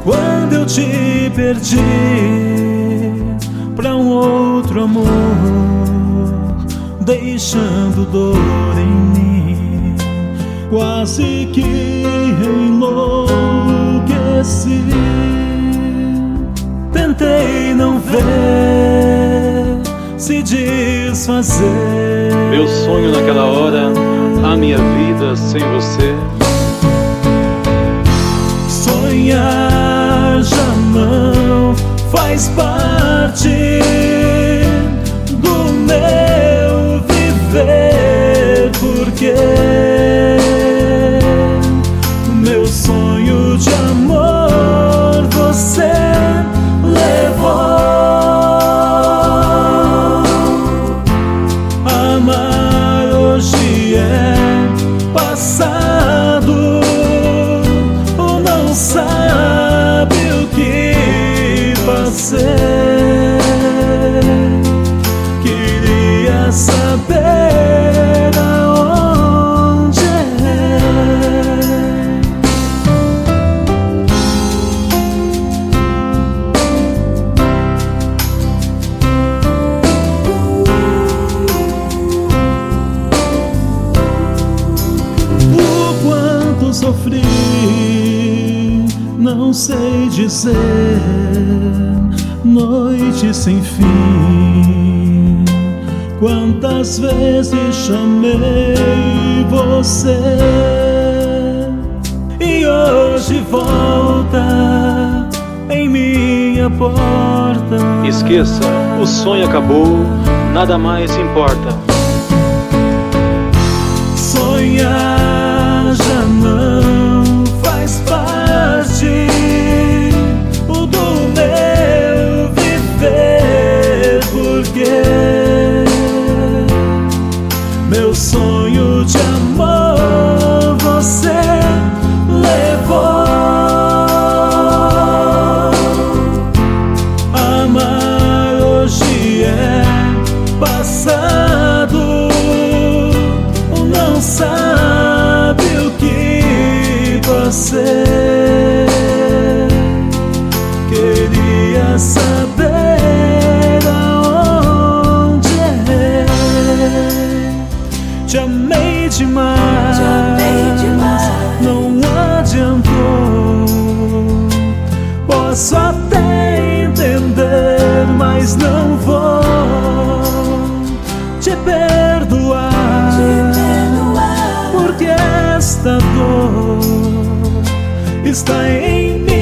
quando eu te perdi pra um outro amor, deixando dor em mim. Quase que enlouqueci. Tentei não ver se desfazer. Meu sonho naquela hora, a minha vida sem você. Sonhar já não faz parte do meu viver, porque o meu sonho de amor você levou. Amar hoje é passado, ou não sabe o que fazer. Queria saber aonde é. O quanto sofri, não sei dizer. Noite sem fim, quantas vezes chamei você, e hoje volta em minha porta. Esqueça, o sonho acabou, nada mais importa. Sonhar já não faz parte do meu viver, porque meu sonho de amor você levou. Amar hoje é passado, não sabe o que fazer. Queria saber aonde é. Te amei demais, não adiantou. Posso até entender, mas não vou te perdoar, porque esta dor está em mim.